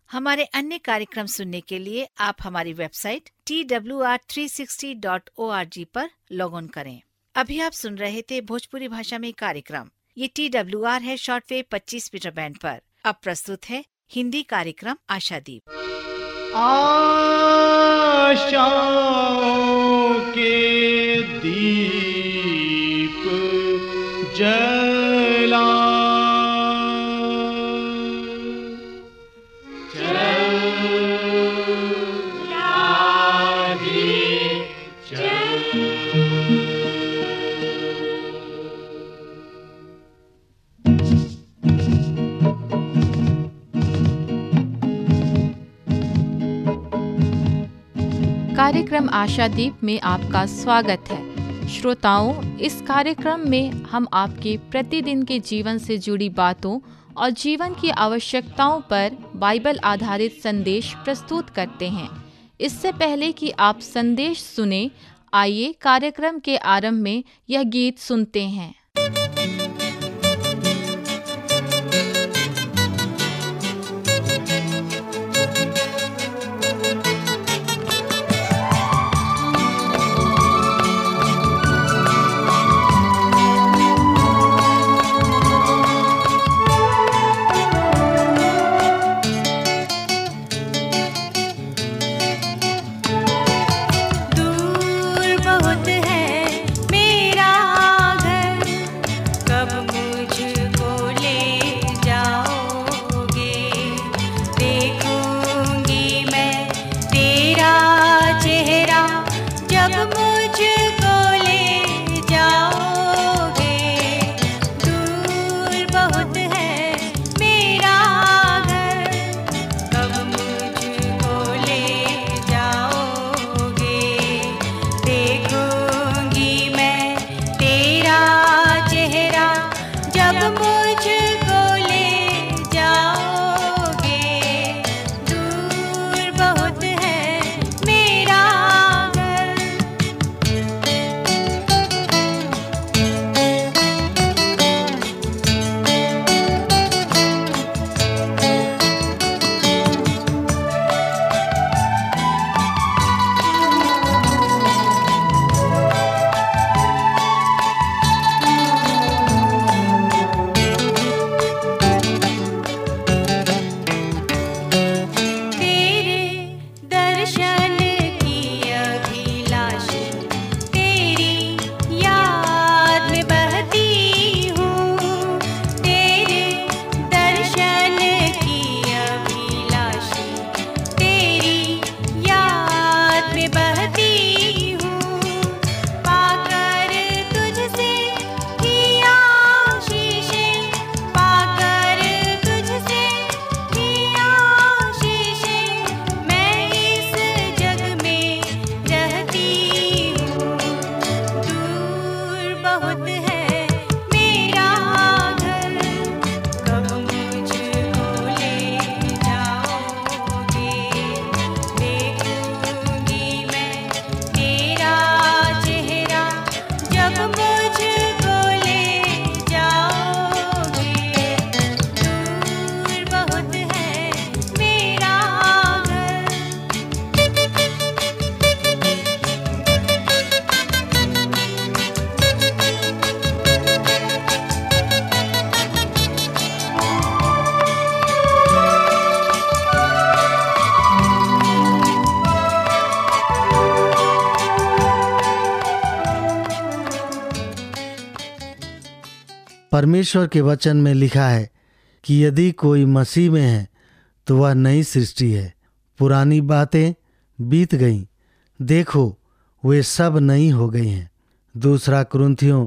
हमारे अन्य कार्यक्रम सुनने के लिए आप हमारी वेबसाइट twr360.org पर लॉग ऑन करें। अभी आप सुन रहे थे भोजपुरी भाषा में कार्यक्रम। ये TWR है शॉर्टवेव 25 मीटर बैंड पर। अब प्रस्तुत है हिंदी कार्यक्रम आशादीप। आशाओं के दीप जला कार्यक्रम आशादीप में आपका स्वागत है। श्रोताओं, इस कार्यक्रम में हम आपके प्रतिदिन के जीवन से जुड़ी बातों और जीवन की आवश्यकताओं पर बाइबल आधारित संदेश प्रस्तुत करते हैं। इससे पहले कि आप संदेश सुने, आइए कार्यक्रम के आरंभ में यह गीत सुनते हैं। परमेश्वर के वचन में लिखा है कि यदि कोई मसीह में है तो वह नई सृष्टि है, पुरानी बातें बीत गईं, देखो वे सब नई हो गई हैं। 2 कुरिन्थियों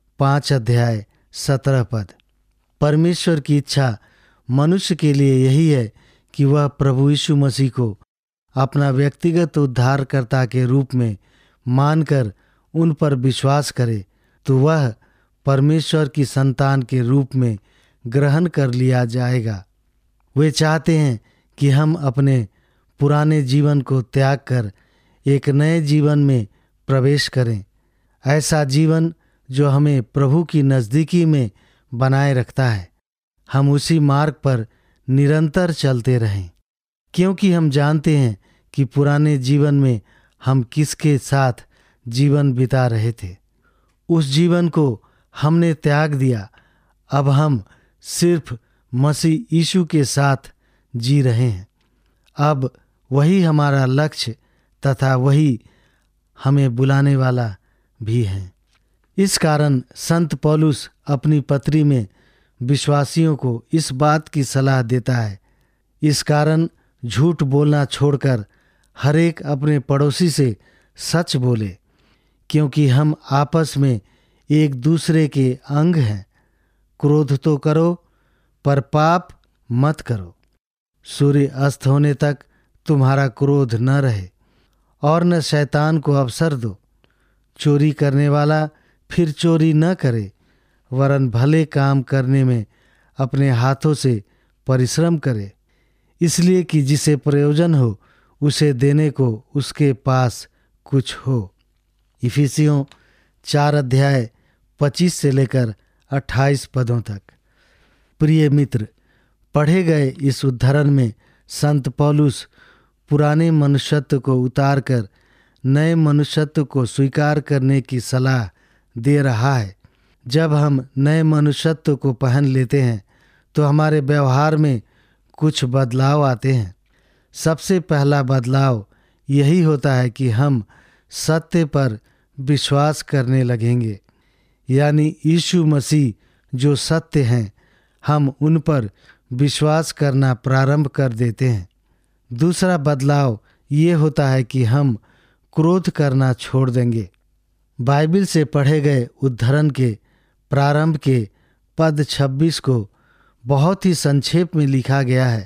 5:17। परमेश्वर की इच्छा मनुष्य के लिए यही है कि वह प्रभु यीशु मसीह को अपना व्यक्तिगत उद्धारकर्ता के रूप में मानकर उन पर विश्वास करे तो वह परमेश्वर की संतान के रूप में ग्रहण कर लिया जाएगा। वे चाहते हैं कि हम अपने पुराने जीवन को त्याग कर एक नए जीवन में प्रवेश करें, ऐसा जीवन जो हमें प्रभु की नज़दीकी में बनाए रखता है। हम उसी मार्ग पर निरंतर चलते रहें। क्योंकि हम जानते हैं कि पुराने जीवन में हम किसके साथ जीवन बिता रहे थे। उस जीवन को हमने त्याग दिया। अब हम सिर्फ मसीह यीशु के साथ जी रहे हैं। अब वही हमारा लक्ष्य तथा वही हमें बुलाने वाला भी है। इस कारण संत पौलुस अपनी पत्री में विश्वासियों को इस बात की सलाह देता है। इस कारण झूठ बोलना छोड़कर हर एक अपने पड़ोसी से सच बोले, क्योंकि हम आपस में एक दूसरे के अंग हैं। क्रोध तो करो पर पाप मत करो। सूर्य अस्त होने तक तुम्हारा क्रोध न रहे और न शैतान को अवसर दो। चोरी करने वाला फिर चोरी न करे, वरन भले काम करने में अपने हाथों से परिश्रम करे, इसलिए कि जिसे प्रयोजन हो उसे देने को उसके पास कुछ हो। इफिसियों 4 अध्याय 25 से लेकर 28 पदों तक। प्रिय मित्र, पढ़े गए इस उद्धरण में संत पौलुस पुराने मनुष्यत्व को उतार कर नए मनुष्यत्व को स्वीकार करने की सलाह दे रहा है। जब हम नए मनुष्यत्व को पहन लेते हैं तो हमारे व्यवहार में कुछ बदलाव आते हैं। सबसे पहला बदलाव यही होता है कि हम सत्य पर विश्वास करने लगेंगे, यानी यीशु मसीह जो सत्य हैं, हम उन पर विश्वास करना प्रारंभ कर देते हैं। दूसरा बदलाव ये होता है कि हम क्रोध करना छोड़ देंगे। बाइबल से पढ़े गए उद्धरण के प्रारंभ के पद 26 को बहुत ही संक्षेप में लिखा गया है,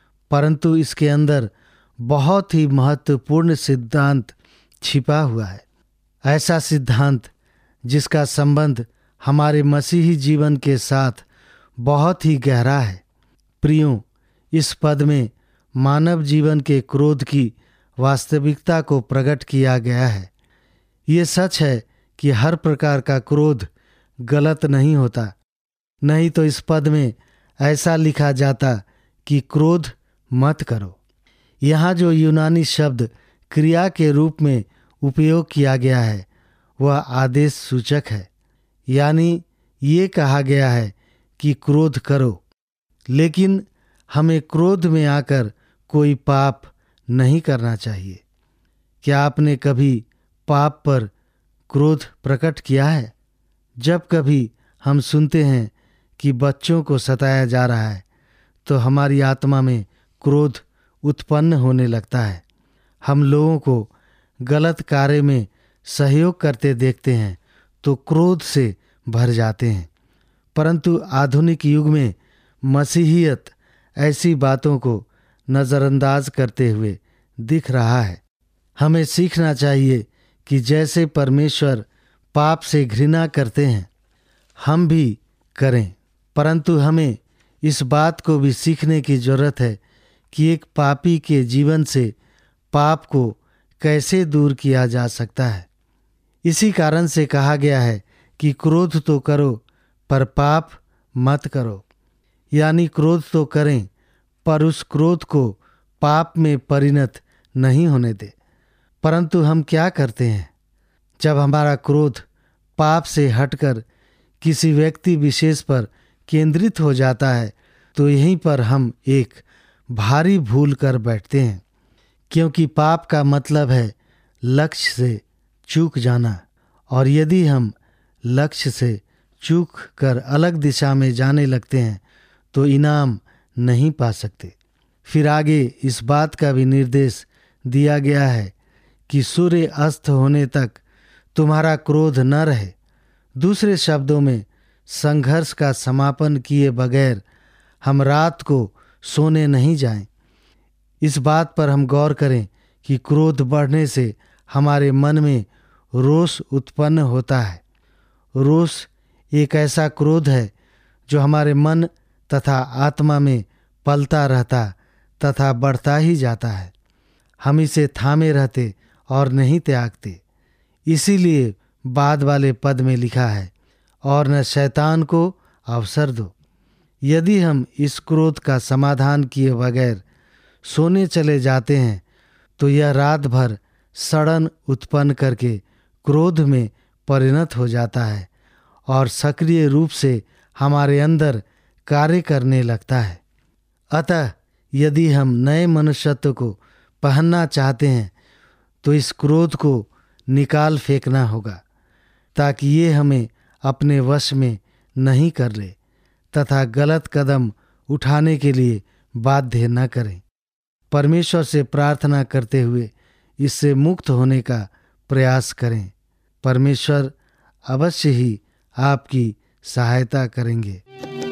परंतु इसके अंदर बहुत ही महत्वपूर्ण सिद्धांत छिपा हुआ है। ऐसा सिद्धांत जिसका संबंध हमारे मसीही जीवन के साथ बहुत ही गहरा है। प्रियों, इस पद में मानव जीवन के क्रोध की वास्तविकता को प्रकट किया गया है। ये सच है कि हर प्रकार का क्रोध गलत नहीं होता, नहीं तो इस पद में ऐसा लिखा जाता कि क्रोध मत करो। यहाँ जो यूनानी शब्द क्रिया के रूप में उपयोग किया गया है वह आदेश सूचक है, यानी ये कहा गया है कि क्रोध करो, लेकिन हमें क्रोध में आकर कोई पाप नहीं करना चाहिए। क्या आपने कभी पाप पर क्रोध प्रकट किया है? जब कभी हम सुनते हैं कि बच्चों को सताया जा रहा है तो हमारी आत्मा में क्रोध उत्पन्न होने लगता है। हम लोगों को गलत कार्य में सहयोग करते देखते हैं तो क्रोध से भर जाते हैं। परंतु आधुनिक युग में मसीहियत ऐसी बातों को नज़रअंदाज करते हुए दिख रहा है। हमें सीखना चाहिए कि जैसे परमेश्वर पाप से घृणा करते हैं हम भी करें, परंतु हमें इस बात को भी सीखने की जरूरत है कि एक पापी के जीवन से पाप को कैसे दूर किया जा सकता है। इसी कारण से कहा गया है कि क्रोध तो करो पर पाप मत करो, यानी क्रोध तो करें पर उस क्रोध को पाप में परिणत नहीं होने दे। परंतु हम क्या करते हैं? जब हमारा क्रोध पाप से हटकर किसी व्यक्ति विशेष पर केंद्रित हो जाता है तो यहीं पर हम एक भारी भूल कर बैठते हैं, क्योंकि पाप का मतलब है लक्ष्य से चूक जाना, और यदि हम लक्ष्य से चूक कर अलग दिशा में जाने लगते हैं तो इनाम नहीं पा सकते। फिर आगे इस बात का भी निर्देश दिया गया है कि सूर्य अस्त होने तक तुम्हारा क्रोध न रहे। दूसरे शब्दों में, संघर्ष का समापन किए बगैर हम रात को सोने नहीं जाएं। इस बात पर हम गौर करें कि क्रोध बढ़ने से हमारे मन में रोष उत्पन्न होता है। रोष एक ऐसा क्रोध है जो हमारे मन तथा आत्मा में पलता रहता तथा बढ़ता ही जाता है। हम इसे थामे रहते और नहीं त्यागते। इसीलिए बाद वाले पद में लिखा है, और न शैतान को अवसर दो। यदि हम इस क्रोध का समाधान किए बगैर सोने चले जाते हैं तो यह रात भर सड़न उत्पन्न करके क्रोध में परिणत हो जाता है और सक्रिय रूप से हमारे अंदर कार्य करने लगता है। अतः यदि हम नए मनुष्यत्व को पहनना चाहते हैं तो इस क्रोध को निकाल फेंकना होगा, ताकि ये हमें अपने वश में नहीं कर ले तथा गलत कदम उठाने के लिए बाध्य न करें। परमेश्वर से प्रार्थना करते हुए इससे मुक्त होने का प्रयास करें। परमेश्वर अवश्य ही आपकी सहायता करेंगे।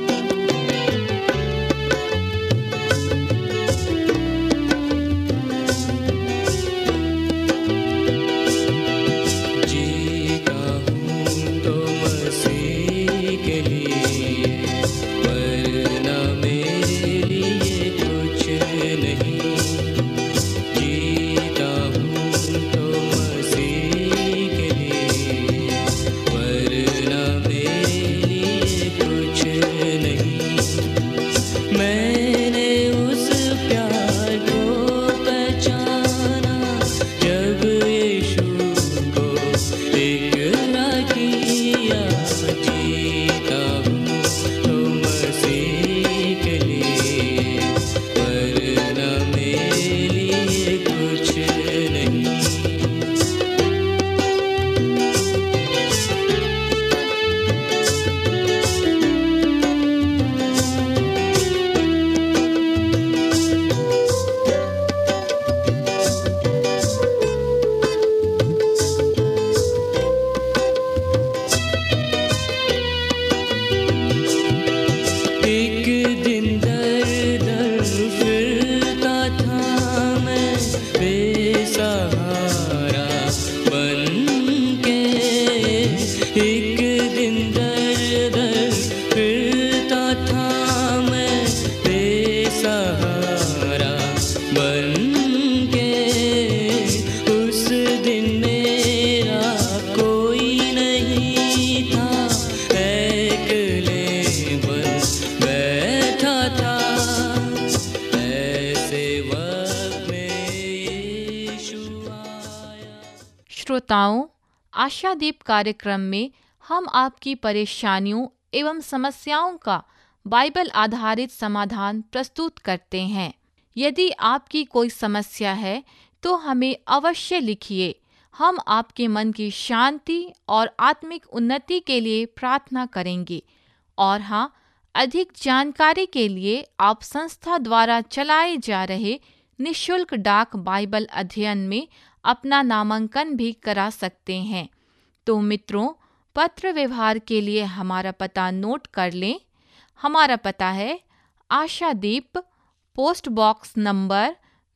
श्रोताओं, आशादीप कार्यक्रम में हम आपकी परेशानियों एवं समस्याओं का बाइबल आधारित समाधान प्रस्तुत करते हैं। यदि आपकी कोई समस्या है तो हमें अवश्य लिखिए। हम आपके मन की शांति और आत्मिक उन्नति के लिए प्रार्थना करेंगे। और हाँ, अधिक जानकारी के लिए आप संस्था द्वारा चलाए जा रहे निःशुल्क डाक बाइबल अध्ययन में अपना नामांकन भी करा सकते हैं। तो मित्रों, पत्र व्यवहार के लिए हमारा पता नोट कर लें। हमारा पता है Ashadeep, post box number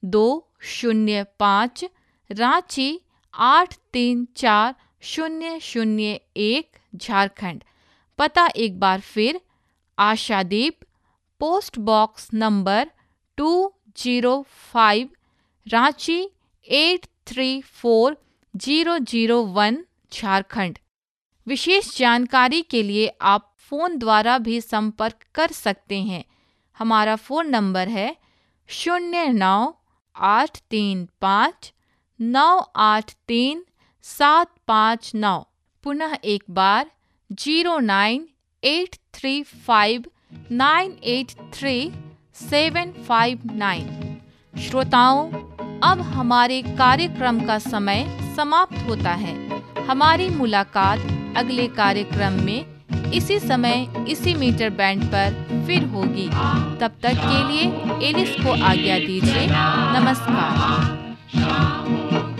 205, Ranchi 834001, Jharkhand. पता एक बार फिर, Ashadeep, post box number 205, Ranchi 834001, Jharkhand. विशेष जानकारी के लिए आप फ़ोन द्वारा भी संपर्क कर सकते हैं। हमारा फ़ोन नंबर है 09835983 पुनः एक बार 09835983759। श्रोताओं, अब हमारे कार्यक्रम का समय समाप्त होता है। हमारी मुलाकात अगले कार्यक्रम में इसी समय इसी मीटर बैंड पर फिर होगी। तब तक के लिए एलिस को आज्ञा दीजिए। नमस्कार।